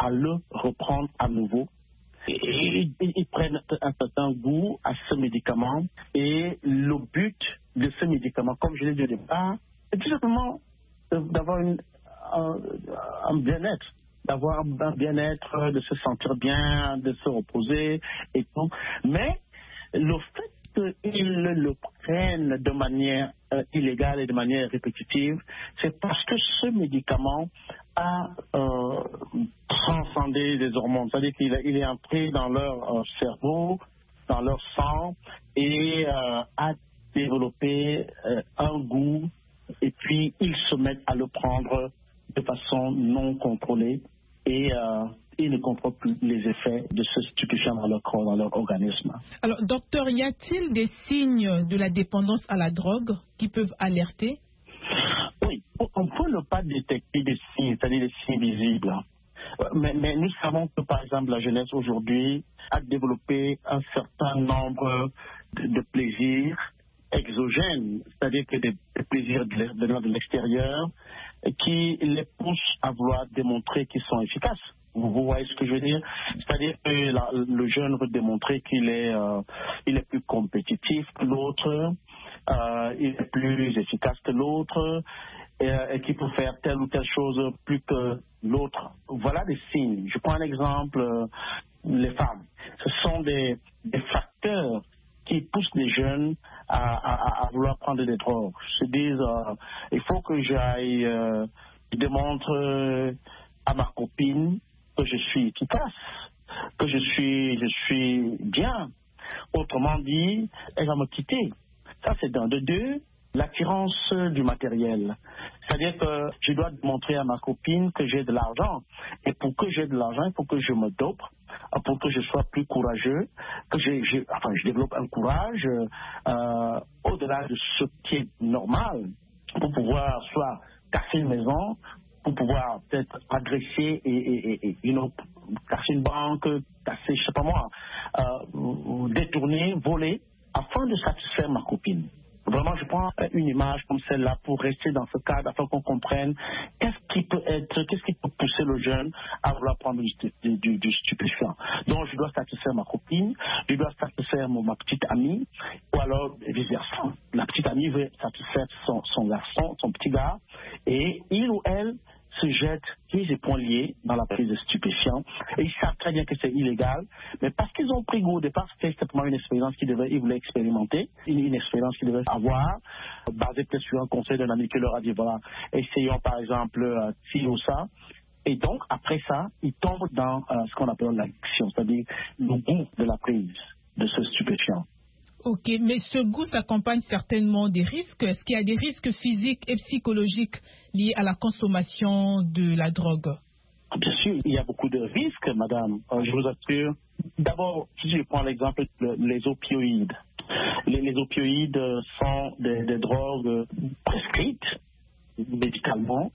à le reprendre à nouveau. Et ils prennent un certain goût à ce médicament. Et le but de ce médicament, comme je l'ai dit au départ, c'est tout simplement d'avoir un bien-être. D'avoir un bien-être, de se sentir bien, de se reposer et tout. Mais le fait qu'ils le prennent de manière illégale et de manière répétitive, c'est parce que ce médicament a transcendé les hormones. C'est-à-dire qu'il est entré dans leur cerveau, dans leur sang et a développé un goût, et puis ils se mettent à le prendre de façon non contrôlée et ils ne contrôlent plus les effets de ce stupéfiant dans leur corps, dans leur organisme. Alors, docteur, y a-t-il des signes de la dépendance à la drogue qui peuvent alerter? Oui, on peut ne pas détecter des signes, c'est-à-dire des signes visibles. Mais nous savons que, par exemple, la jeunesse aujourd'hui a développé un certain nombre de plaisirs exogènes, c'est-à-dire que des plaisirs de l'extérieur qui les poussent à vouloir démontrer qu'ils sont efficaces. Vous voyez ce que je veux dire? C'est-à-dire que le jeune veut démontrer qu'il est plus compétitif que l'autre, il est plus efficace que l'autre, et qu'il peut faire telle ou telle chose plus que l'autre. Voilà des signes. Je prends un exemple, les femmes. Ce sont des facteurs qui poussent les jeunes à vouloir prendre des drogues. Ils se disent, il faut que j'aille, je démontre à ma copine que je suis efficace, que je suis bien. Autrement dit, elle va me quitter. Ça, c'est d'un. De deux, l'attirance du matériel. C'est-à-dire que je dois montrer à ma copine que j'ai de l'argent. Et pour que j'ai de l'argent, il faut que je me dope, pour que je sois plus courageux, que je développe un courage au-delà de ce qui est normal, pour pouvoir soit casser une maison, pour pouvoir peut-être agresser et casser une banque, casser, je sais pas moi, détourner, voler, afin de satisfaire ma copine. Vraiment, je prends une image comme celle-là pour rester dans ce cadre, afin qu'on comprenne qu'est-ce qui peut pousser le jeune à vouloir prendre du stupéfiant. Donc, je dois satisfaire ma copine, je dois satisfaire ma petite amie, ou alors vice-versa. La petite amie veut satisfaire son garçon, son petit gars, et il ou elle se jettent pieds et poings liés dans la prise de stupéfiants. Et ils savent très bien que c'est illégal, mais parce qu'ils ont pris goût au départ, c'était simplement une expérience qu'ils voulaient expérimenter, une expérience qu'ils devaient avoir, basée peut-être sur un conseil d'un ami qui leur a dit, voilà, essayons par exemple ci ou ça. Et donc, après ça, ils tombent dans ce qu'on appelle l'addiction, c'est-à-dire le goût de la prise de ce stupéfiant. Ok, mais ce goût s'accompagne certainement des risques. Est-ce qu'il y a des risques physiques et psychologiques liés à la consommation de la drogue? Bien sûr, il y a beaucoup de risques, madame. Je vous assure. D'abord, si je prends l'exemple des opioïdes. Les opioïdes sont des drogues prescrites médicalement.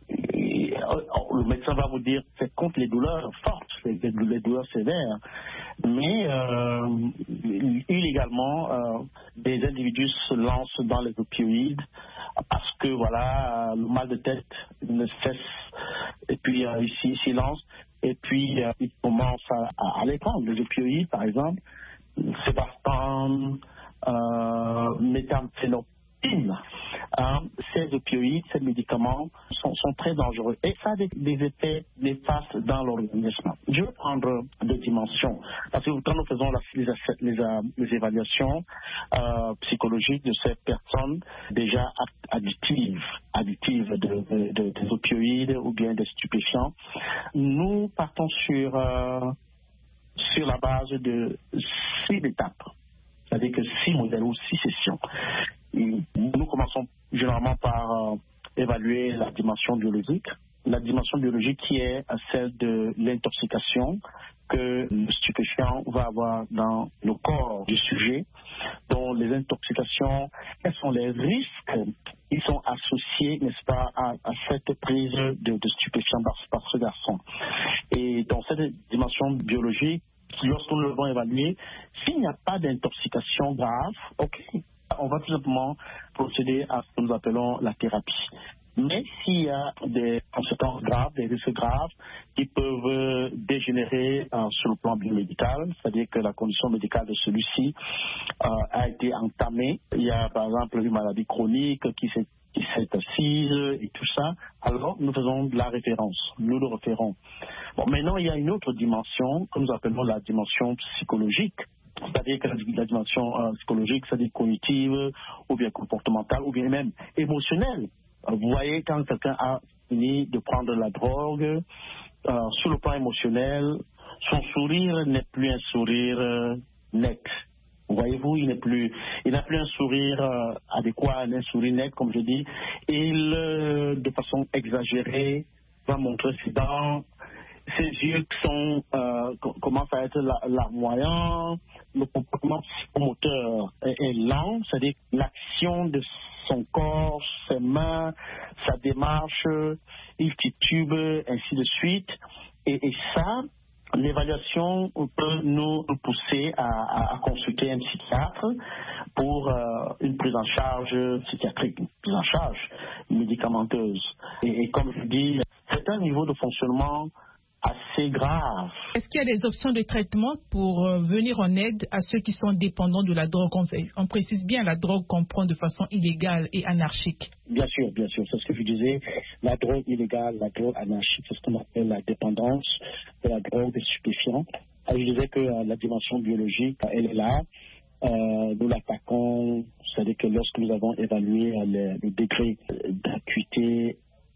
Et le médecin va vous dire que c'est contre les douleurs fortes, les douleurs sévères. Mais illégalement, des individus se lancent dans les opioïdes parce que voilà, le mal de tête ne cesse, et puis ils s'y lancent, et puis ils commencent à les prendre. Les opioïdes, par exemple, Sébastian, méthamphétamine. Ces opioïdes, ces médicaments sont très dangereux et ça a des effets néfastes dans l'organisme. Je vais prendre deux dimensions parce que quand nous faisons les évaluations psychologiques de ces personnes déjà addictives des opioïdes ou bien des stupéfiants, nous partons sur la base de 6 étapes, c'est-à-dire que 6 modèles ou 6 sessions. Nous commençons généralement par évaluer la dimension biologique. La dimension biologique qui est celle de l'intoxication que le stupéfiant va avoir dans le corps du sujet. Donc les intoxications, quels sont les risques qui sont associés, n'est-ce pas, à cette prise de stupéfiants par ce garçon. Et dans cette dimension biologique, lorsque nous le devons évaluer, s'il n'y a pas d'intoxication grave, ok, on va tout simplement procéder à ce que nous appelons la thérapie. Mais s'il y a des conséquences graves, des risques graves qui peuvent dégénérer sur le plan biomédical, c'est-à-dire que la condition médicale de celui-ci a été entamée. Il y a par exemple une maladie chronique qui s'est assise et tout ça. Alors nous faisons de la référence, nous le référons. Bon, maintenant il y a une autre dimension que nous appelons la dimension psychologique. C'est-à-dire que la dimension psychologique, c'est-à-dire cognitive, ou bien comportementale, ou bien même émotionnelle. Vous voyez, quand quelqu'un a fini de prendre la drogue, sur le plan émotionnel, son sourire n'est plus un sourire net. Voyez-vous, il n'a plus un sourire adéquat, un sourire net, comme je dis. Il, de façon exagérée, va montrer ses dents. Ses yeux commencent à être larmoyants, le comportement psychomoteur est lent, c'est-à-dire l'action de son corps, ses mains, sa démarche, il titube, ainsi de suite. Et ça, l'évaluation peut nous pousser à consulter un psychiatre pour une prise en charge psychiatrique, une prise en charge médicamenteuse. Et comme je dis, c'est un niveau de fonctionnement assez grave. Est-ce qu'il y a des options de traitement pour venir en aide à ceux qui sont dépendants de la drogue? On précise bien la drogue qu'on prend de façon illégale et anarchique. Bien sûr, c'est ce que je disais. La drogue illégale, la drogue anarchique, c'est ce qu'on appelle la dépendance de la drogue des stupéfiants. Je disais que la dimension biologique, elle est là. Nous l'attaquons, c'est-à-dire que lorsque nous avons évalué le degré d'acuité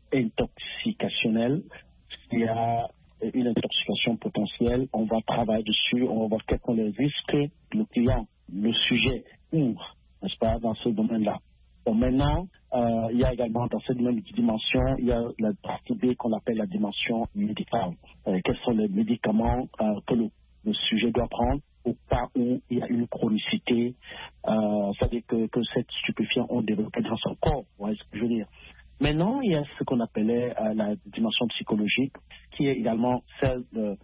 intoxicationnelle, il y a une intoxication potentielle, on va travailler dessus, on va voir quels sont les risques que le client, le sujet ouvre, n'est-ce pas, dans ce domaine-là. Bon, maintenant, il y a également dans cette même dimension, il y a la partie B qu'on appelle la dimension médicale. Quels sont les médicaments que le sujet doit prendre au cas où il y a une chronicité, c'est-à-dire que cette stupéfiant ont développé dans son corps, vous voyez ce que je veux dire. Maintenant, il y a ce qu'on appelait la dimension psychologique, qui est également celle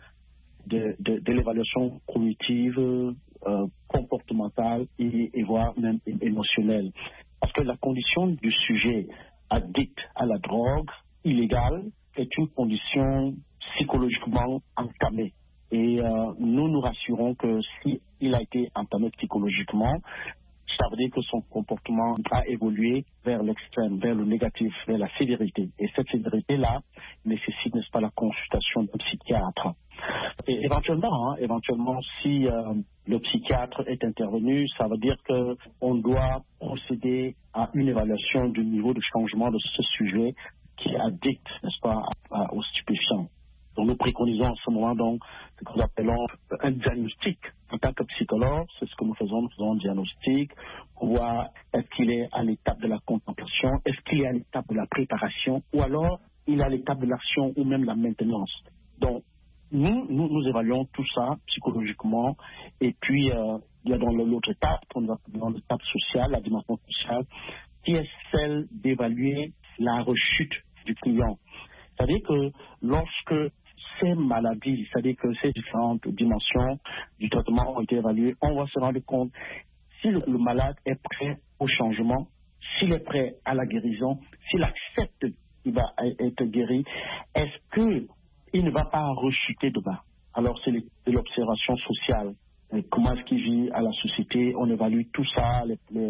de l'évaluation cognitive, comportementale et voire même émotionnelle. Parce que la condition du sujet addict à la drogue illégale est une condition psychologiquement entamée. Et nous rassurons que s'il a été entamé psychologiquement, ça veut dire que son comportement a évolué vers l'extrême, vers le négatif, vers la sévérité. Et cette sévérité-là nécessite, n'est-ce pas, la consultation d'un psychiatre. Et éventuellement, si le psychiatre est intervenu, ça veut dire qu'on doit procéder à une évaluation du niveau de changement de ce sujet qui est addict, n'est-ce pas, aux stupéfiants. Donc nous préconisons en ce moment donc ce que nous appelons un diagnostic. En tant que psychologue, c'est ce que nous faisons un diagnostic pour voir est-ce qu'il est à l'étape de la contemplation, est-ce qu'il est à l'étape de la préparation, ou alors il est à l'étape de l'action ou même la maintenance. Donc nous évaluons tout ça psychologiquement, et puis il y a dans l'autre étape, dans l'étape sociale, la dimension sociale, qui est celle d'évaluer la rechute du client. C'est-à-dire que lorsque ces maladies, c'est-à-dire que ces différentes dimensions du traitement ont été évaluées, on va se rendre compte si le malade est prêt au changement, s'il est prêt à la guérison, s'il accepte qu'il va être guéri, est-ce qu'il ne va pas rechuter de bas? Alors c'est de l'observation sociale. Comment est-ce qu'il vit à la société? On évalue tout ça,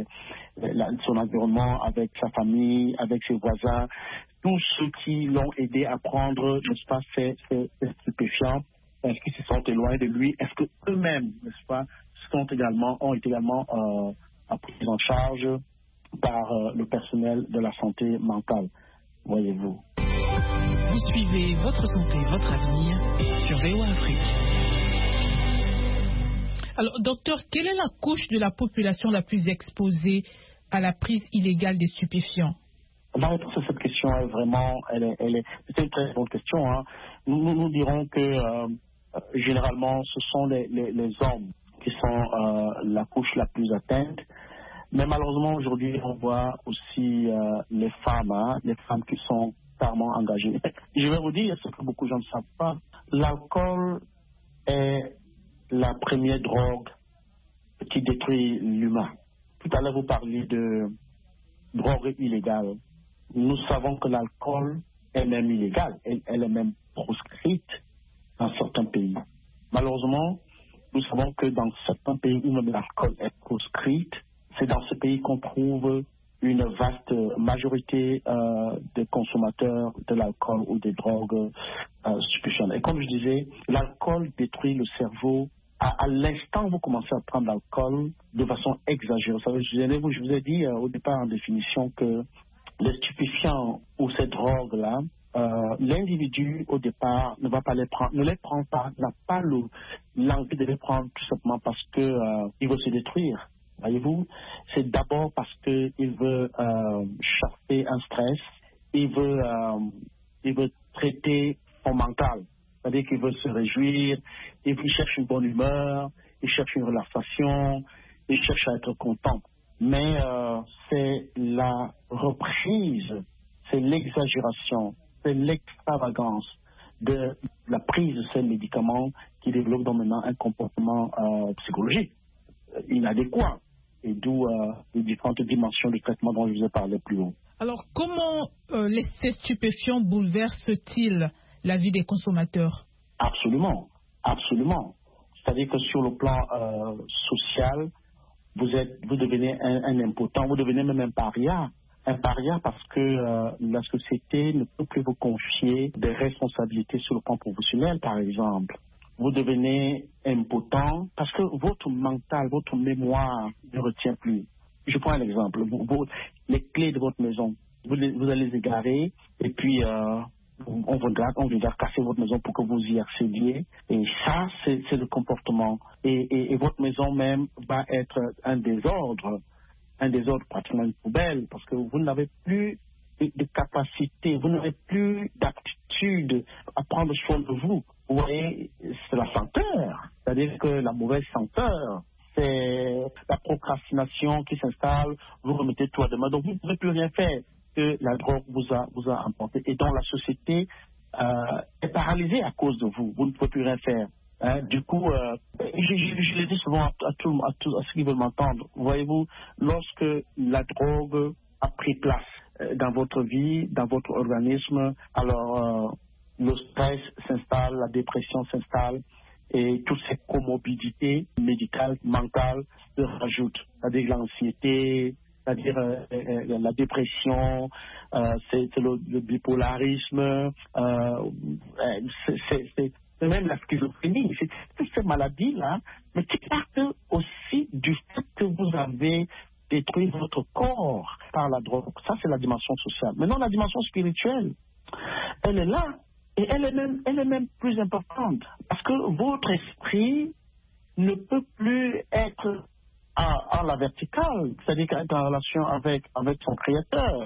son environnement avec sa famille, avec ses voisins, tous ceux qui l'ont aidé à prendre, n'est-ce pas, ces stupéfiants. Est-ce qu'ils se sont éloignés de lui? Est-ce qu'eux-mêmes, n'est-ce pas, ont été également pris en charge par le personnel de la santé mentale, voyez-vous. Vous suivez Votre Santé, Votre Avenir sur VOA Afrique. Alors, docteur, quelle est la couche de la population la plus exposée à la prise illégale des stupéfiants? La réponse à cette question est vraiment, c'est une très bonne question. Hein. Nous dirons que généralement, ce sont les hommes qui sont la couche la plus atteinte. Mais malheureusement, aujourd'hui, on voit aussi les femmes qui sont clairement engagées. Je vais vous dire ce que beaucoup de gens ne savent pas. L'alcool est la première drogue qui détruit l'humain. Tout à l'heure, vous parliez de drogue illégale. Nous savons que l'alcool est même illégal. Elle est même proscrite dans certains pays. Malheureusement, nous savons que dans certains pays où même l'alcool est proscrite, c'est dans ce pays qu'on trouve une vaste majorité des consommateurs de l'alcool ou des drogues stupéfiantes. Et comme je disais, l'alcool détruit le cerveau. À l'instant où vous commencez à prendre l'alcool de façon exagérée. Je vous ai dit au départ en définition que les stupéfiants ou ces drogues-là, l'individu au départ ne va pas les prendre, ne les prend pas, n'a pas l'envie de les prendre tout simplement parce que il veut se détruire. Voyez-vous, c'est d'abord parce qu'il veut chasser un stress, il veut traiter son mental. C'est-à-dire qu'il veut se réjouir, il cherche une bonne humeur, il cherche une relaxation, il cherche à être content. Mais c'est la reprise, c'est l'exagération, c'est l'extravagance de la prise de ces médicaments qui développe donc maintenant un comportement psychologique inadéquat. Et d'où les différentes dimensions du traitement dont je vous ai parlé plus haut. Alors, comment ces stupéfiants bouleversent-ils la vie des consommateurs? Absolument, absolument. C'est-à-dire que sur le plan social, vous devenez un impotent, vous devenez même un paria. Un paria parce que la société ne peut plus vous confier des responsabilités sur le plan professionnel, par exemple. Vous devenez impotent parce que votre mental, votre mémoire ne retient plus. Je prends un exemple. Les clés de votre maison, vous allez les égarer et puis on viendra casser votre maison pour que vous y accédiez. Et ça, c'est le comportement. Et votre maison même va être un désordre pratiquement une poubelle parce que vous n'avez plus de capacité, vous n'avez plus d'aptitude à prendre soin de vous. Vous voyez, c'est la senteur, c'est-à-dire que la mauvaise senteur, c'est la procrastination qui s'installe, vous remettez tout à demain, donc vous ne pouvez plus rien faire que la drogue vous a emporté. Et donc la société est paralysée à cause de vous, vous ne pouvez plus rien faire. Du coup, je le dis souvent à ceux qui veulent m'entendre, voyez-vous, lorsque la drogue a pris place dans votre vie, dans votre organisme, alors le stress s'installe, la dépression s'installe et toutes ces comorbidités médicales, mentales se rajoutent. C'est-à-dire l'anxiété, c'est-à-dire la dépression, c'est le bipolarisme, c'est même la schizophrénie. C'est toutes ces maladies-là, mais qui partent aussi du fait que vous avez détruit votre corps par la drogue. Ça, c'est la dimension sociale. Maintenant, la dimension spirituelle, elle est là. Et elle est même plus importante parce que votre esprit ne peut plus être à la verticale, c'est-à-dire être en relation avec son Créateur,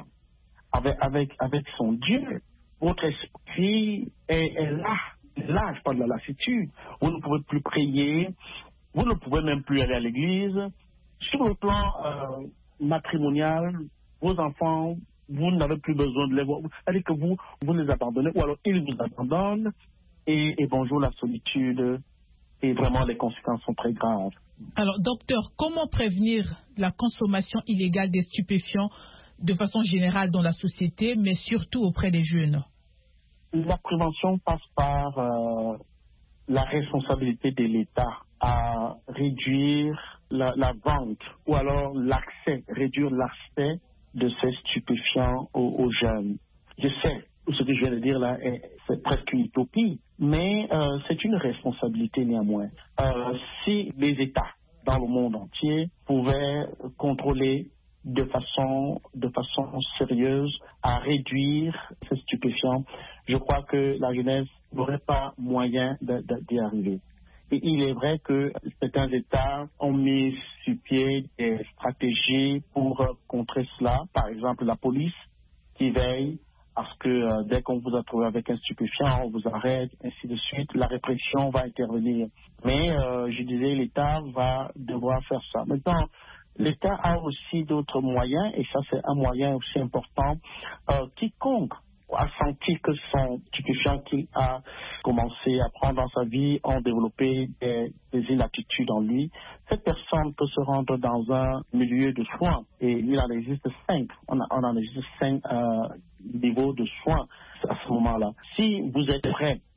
avec son Dieu. Votre esprit est là. Là, je parle de la lassitude. Vous ne pouvez plus prier, vous ne pouvez même plus aller à l'église. Sur le plan matrimonial, vos enfants, vous n'avez plus besoin de les voir. C'est-à-dire que vous les abandonnez, ou alors ils vous abandonnent, et bonjour la solitude, et vraiment les conséquences sont très graves. Alors, docteur, comment prévenir la consommation illégale des stupéfiants de façon générale dans la société, mais surtout auprès des jeunes? La prévention passe par la responsabilité de l'État à réduire la vente, ou alors réduire l'accès de ces stupéfiants aux jeunes. Je sais, ce que je viens de dire là, c'est presque une utopie, mais c'est une responsabilité néanmoins. Si les États dans le monde entier pouvaient contrôler de façon sérieuse à réduire ces stupéfiants, je crois que la jeunesse n'aurait pas moyen d'y arriver. Et il est vrai que certains États ont mis sur pied des stratégies pour contrer cela. Par exemple, la police qui veille à ce que dès qu'on vous a trouvé avec un stupéfiant, on vous arrête, ainsi de suite. La répression va intervenir. Mais je disais, l'État va devoir faire ça. Maintenant, l'État a aussi d'autres moyens, et ça c'est un moyen aussi important. Quiconque a senti que son stupéfiant qu'il a commencé à prendre dans sa vie ont développé des inaptitudes en lui, cette personne peut se rendre dans un milieu de soins, et il en existe 5. On en existe 5 niveaux de soins à ce moment-là. Si vous êtes prêt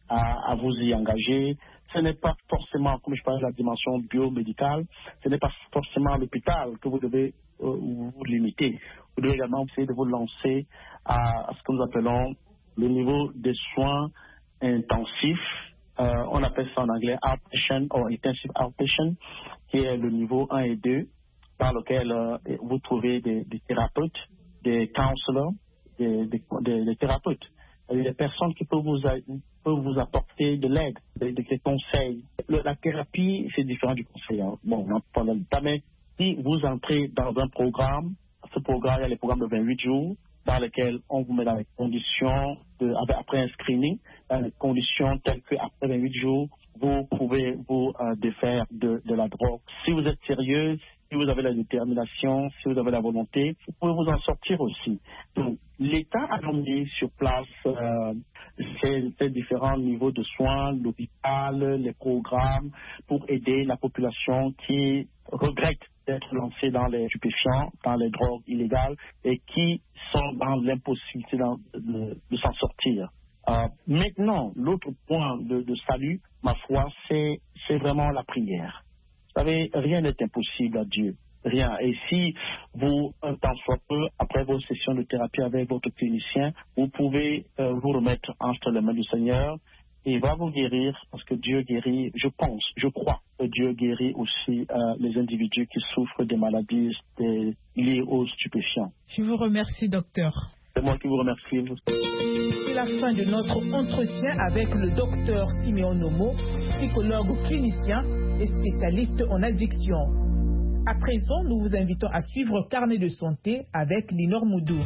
à vous y engager. Ce n'est pas forcément, comme je parlais de la dimension biomédicale, ce n'est pas forcément à l'hôpital que vous devez vous limiter. Vous devez également essayer de vous lancer à ce que nous appelons le niveau des soins intensifs. On appelle ça en anglais outpatient ou intensive outpatient, qui est le niveau 1 et 2, dans lequel vous trouvez des thérapeutes, des counselors, des thérapeutes. Des personnes qui peuvent vous apporter de l'aide, des conseils. La thérapie, c'est différent du conseil. Hein. Bon, pendant le temps, mais si vous entrez dans un programme, ce programme, il y a les programmes de 28 jours, dans lesquels on vous met dans les conditions, après un screening, dans les conditions telles qu'après 28 jours, vous pouvez vous défaire de la drogue. Si vous êtes sérieux, si vous avez la détermination, si vous avez la volonté, vous pouvez vous en sortir aussi. Donc, l'État a mis sur place ces différents niveaux de soins, l'hôpital, les programmes, pour aider la population qui regrette d'être lancée dans les stupéfiants, dans les drogues illégales et qui sont dans l'impossibilité de s'en sortir. Maintenant, l'autre point de salut, ma foi, c'est vraiment la prière. Vous savez, rien n'est impossible à Dieu. Rien. Et si vous, un temps soit peu, après vos sessions de thérapie avec votre clinicien, vous pouvez vous remettre entre les mains du Seigneur et il va vous guérir parce que Dieu guérit, je crois que Dieu guérit aussi les individus qui souffrent des maladies liées aux stupéfiants. Je vous remercie, docteur. C'est moi qui vous remercie. C'est la fin de notre entretien avec le docteur Siméon Nomo, psychologue clinicien et spécialiste en addiction. À présent, nous vous invitons à suivre Carnet de santé avec Linor Moudou.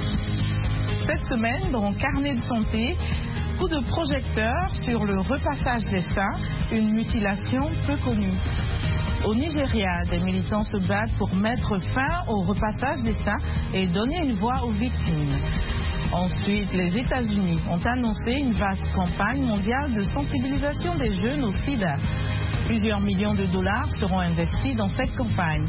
Cette semaine, dans Carnet de santé, coup de projecteur sur le repassage des seins, une mutilation peu connue. Au Nigeria, des militants se battent pour mettre fin au repassage des seins et donner une voix aux victimes. Ensuite, les États-Unis ont annoncé une vaste campagne mondiale de sensibilisation des jeunes au sida. Plusieurs millions de dollars seront investis dans cette campagne.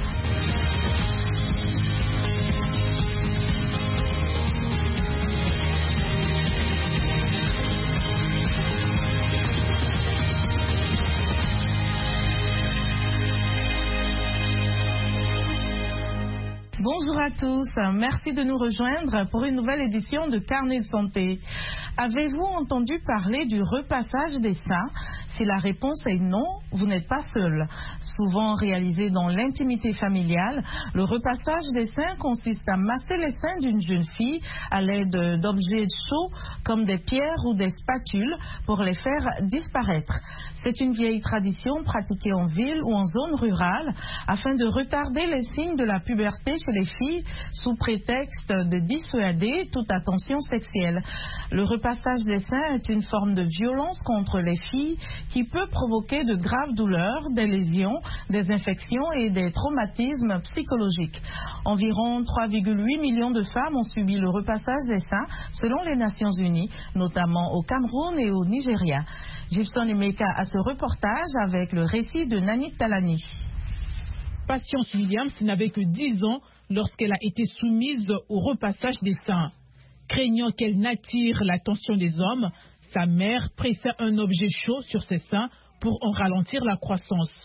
Bonjour à tous, merci de nous rejoindre pour une nouvelle édition de Carnet de santé. Avez-vous entendu parler du repassage des seins? Si la réponse est non, vous n'êtes pas seul. Souvent réalisé dans l'intimité familiale, le repassage des seins consiste à masser les seins d'une jeune fille à l'aide d'objets chauds comme des pierres ou des spatules pour les faire disparaître. C'est une vieille tradition pratiquée en ville ou en zone rurale afin de retarder les signes de la puberté chez les filles sous prétexte de dissuader toute attention sexuelle. Le repassage des seins est une forme de violence contre les filles qui peut provoquer de graves douleurs, des lésions, des infections et des traumatismes psychologiques. Environ 3,8 millions de femmes ont subi le repassage des seins selon les Nations Unies, notamment au Cameroun et au Nigeria. Gibson Emeka a ce reportage avec le récit de Nani Talani. Patience Williams n'avait que 10 ans lorsqu'elle a été soumise au repassage des seins. Craignant qu'elle n'attire l'attention des hommes, sa mère pressait un objet chaud sur ses seins pour en ralentir la croissance.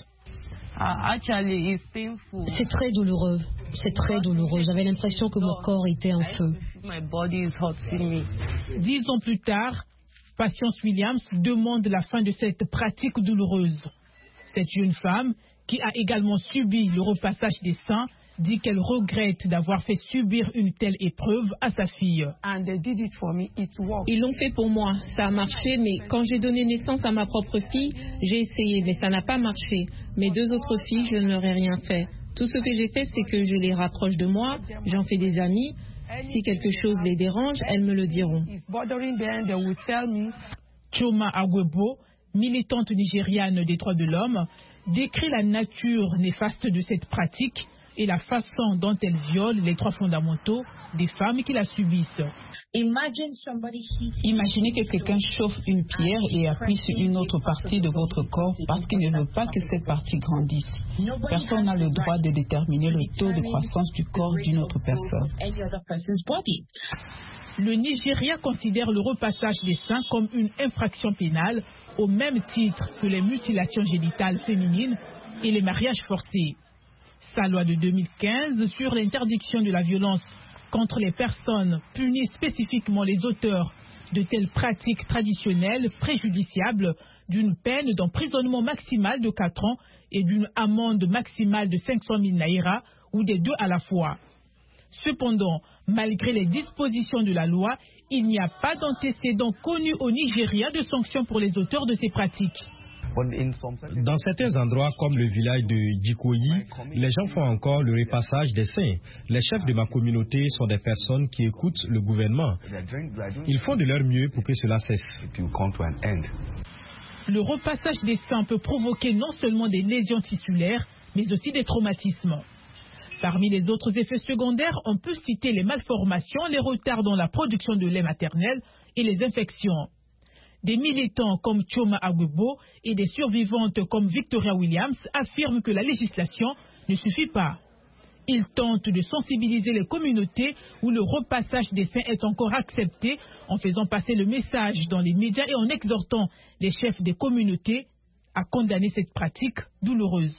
C'est très douloureux. C'est très douloureux. J'avais l'impression que mon corps était en feu. 10 ans plus tard, Patience Williams demande la fin de cette pratique douloureuse. Cette jeune femme, qui a également subi le repassage des seins, dit qu'elle regrette d'avoir fait subir une telle épreuve à sa fille. Ils l'ont fait pour moi, ça a marché, mais quand j'ai donné naissance à ma propre fille, j'ai essayé, mais ça n'a pas marché. Mes 2 autres filles, je ne leur ai rien fait. Tout ce que j'ai fait, c'est que je les rapproche de moi, j'en fais des amis. Si quelque chose les dérange, elles me le diront. Choma Agwebo, militante nigériane des droits de l'homme, décrit la nature néfaste de cette pratique et la façon dont elle viole les droits fondamentaux des femmes qui la subissent. Imaginez que quelqu'un chauffe une pierre et appuie sur une autre partie de votre corps parce qu'il ne veut pas que cette partie grandisse. Personne n'a le droit de déterminer le taux de croissance du corps d'une autre personne. Le Nigeria considère le repassage des seins comme une infraction pénale au même titre que les mutilations génitales féminines et les mariages forcés. Sa loi de 2015 sur l'interdiction de la violence contre les personnes punit spécifiquement les auteurs de telles pratiques traditionnelles préjudiciables d'une peine d'emprisonnement maximale de 4 ans et d'une amende maximale de 500 000 naira ou des deux à la fois. Cependant, malgré les dispositions de la loi, il n'y a pas d'antécédent connu au Nigeria de sanctions pour les auteurs de ces pratiques. Dans certains endroits comme le village de Djikoyi, les gens font encore le repassage des seins. Les chefs de ma communauté sont des personnes qui écoutent le gouvernement. Ils font de leur mieux pour que cela cesse. Le repassage des seins peut provoquer non seulement des lésions tissulaires, mais aussi des traumatismes. Parmi les autres effets secondaires, on peut citer les malformations, les retards dans la production de lait maternel et les infections. Des militants comme Chioma Agwebo et des survivantes comme Victoria Williams affirment que la législation ne suffit pas. Ils tentent de sensibiliser les communautés où le repassage des seins est encore accepté en faisant passer le message dans les médias et en exhortant les chefs des communautés à condamner cette pratique douloureuse.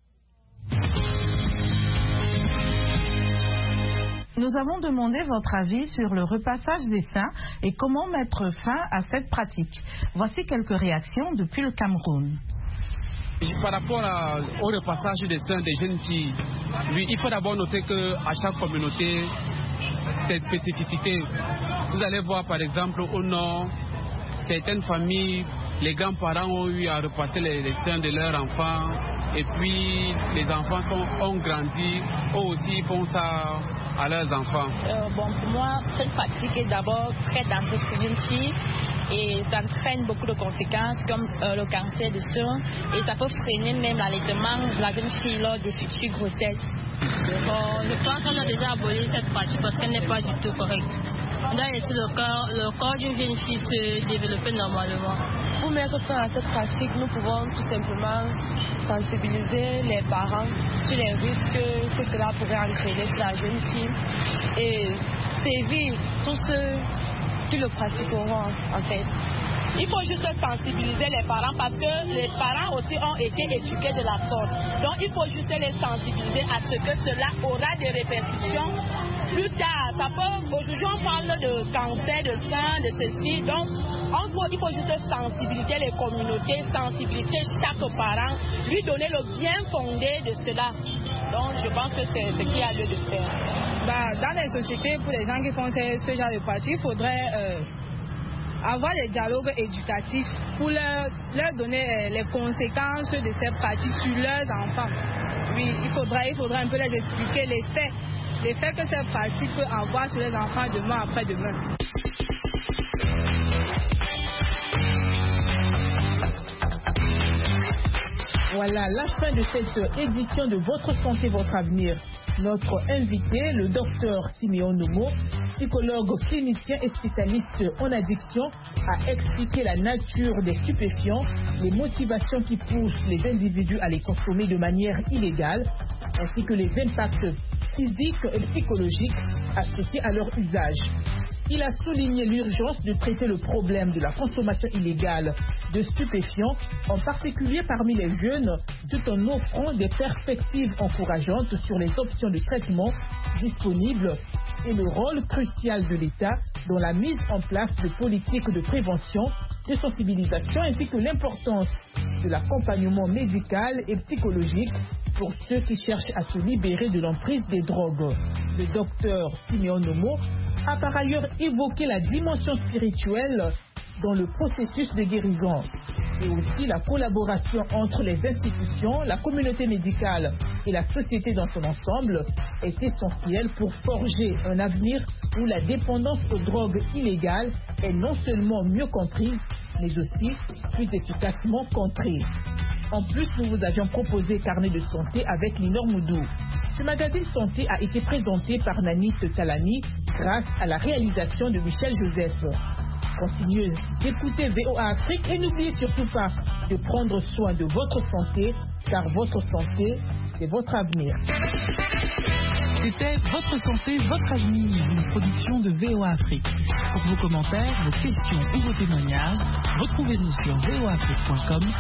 Nous avons demandé votre avis sur le repassage des seins et comment mettre fin à cette pratique. Voici quelques réactions depuis le Cameroun. Par rapport au repassage des seins des jeunes filles, il faut d'abord noter qu'à chaque communauté, ses spécificités. Vous allez voir par exemple au nord, certaines familles, les grands-parents ont eu à repasser les seins de leurs enfants et puis les enfants ont grandi, eux aussi font ça à leurs enfants. Pour moi, cette pratique est d'abord très dangereuse pour une fille et ça entraîne beaucoup de conséquences comme le cancer du sein et ça peut freiner même l'allaitement de la jeune fille lors des futures grossesses. Je pense qu'on a déjà aboli cette pratique parce qu'elle n'est pas du tout correcte. On doit laisser le corps d'une jeune fille se développer normalement. Pour mettre fin à cette pratique, nous pouvons tout simplement sensibiliser les parents sur les risques que cela pourrait entraîner sur la jeune fille et sévir tous ceux qui le pratiqueront en fait. Il faut juste sensibiliser les parents parce que les parents aussi ont été éduqués de la sorte. Donc il faut juste les sensibiliser à ce que cela aura des répercussions plus tard. Aujourd'hui on parle de cancer, de sein, de ceci. Donc il faut juste sensibiliser les communautés, sensibiliser chaque parent, lui donner le bien fondé de cela. Donc je pense que c'est ce qu'il y a lieu de faire. Dans les sociétés, pour les gens qui font ce genre de pratique, il faudrait avoir des dialogues éducatifs pour leur donner les conséquences de ces pratiques sur leurs enfants. Oui, il faudrait un peu les expliquer les faits que ces pratiques peuvent avoir sur les enfants demain après demain. Voilà la fin de cette édition de Votre Santé, Votre Avenir. Notre invité, le docteur Siméon Nomo, psychologue clinicien et spécialiste en addiction, a expliqué la nature des stupéfiants, les motivations qui poussent les individus à les consommer de manière illégale, ainsi que les impacts physiques et psychologiques associés à leur usage. Il a souligné l'urgence de traiter le problème de la consommation illégale de stupéfiants, en particulier parmi les jeunes, tout en offrant des perspectives encourageantes sur les options de traitement disponibles et le rôle crucial de l'État dans la mise en place de politiques de prévention, de sensibilisation ainsi que l'importance de l'accompagnement médical et psychologique pour ceux qui cherchent à se libérer de l'emprise des drogues. Le docteur Siméon Nomo a par ailleurs évoqué la dimension spirituelle dans le processus de guérison et aussi la collaboration entre les institutions, la communauté médicale et la société dans son ensemble est essentielle pour forger un avenir où la dépendance aux drogues illégales est non seulement mieux comprise, mais aussi plus efficacement contrée. En plus, nous vous avions proposé Carnet de santé avec Linor Moudou. Ce magazine santé a été présenté par Nanit Talani grâce à la réalisation de Michel Joseph. Continuez d'écouter VOA Afrique et n'oubliez surtout pas de prendre soin de votre santé, car votre santé, c'est votre avenir. C'était Votre santé, votre avenir, une production de VOA Afrique. Pour vos commentaires, vos questions ou vos témoignages, retrouvez-nous sur voaafrique.com